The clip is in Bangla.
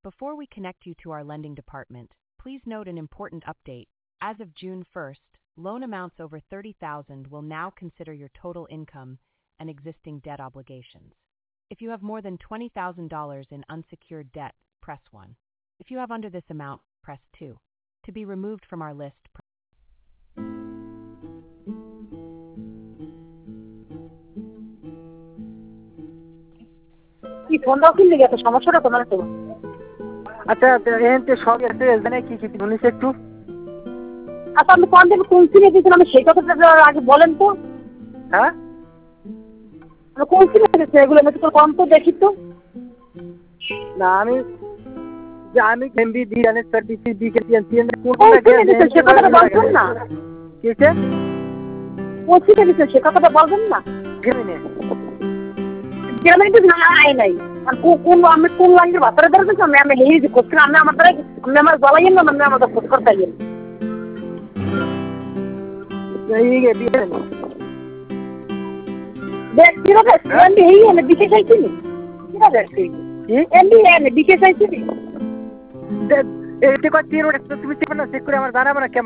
Before we connect you to our lending department, please note an important update. As of June 1st, loan amounts over $30,000 will now consider your total income and existing debt obligations. If you have more than $20,000 in unsecured debt, press 1. If you have under this amount, press 2. To be removed from our list, কি ফোন দাও কিনলে এত সমস্যাটা তোমার তো আচ্ছা এতে সব আছে জানে কি কি শুনিস একটু আচ্ছা আমি কোন দিন কোন কিনে দিয়েছিলাম আমি সেই কথাটা আগে বলেন তো হ্যাঁ আমি কোন কিনে দিয়েছি এগুলো আমি তো কম তো দেখি তো না আমি এমবি দি জানে সার্ভিস দি কে তিন কোনটা গেছে সে কথাটা বলছেন না কিছে কোথায় গেছে সে কথাটা বলবেন না গেমিনে গেমিনে তো না আই নাই আর কোন আমি কোন লাইনের বাতারে ধরতেছি আমি হেই যে করছি আমি আমার দ্বারা আমি আমার গলাইয়েন না আমি আমার ফোন করতে গেল এই গে দিয়ে দেখ কিরা দেখ এমবি হেই না বিশেষ আইছি কিরা দেখ এমবি এনে বিশেষ আইছি এতে কত তিন ওটা তুমি চেক করে আমার জানাবো না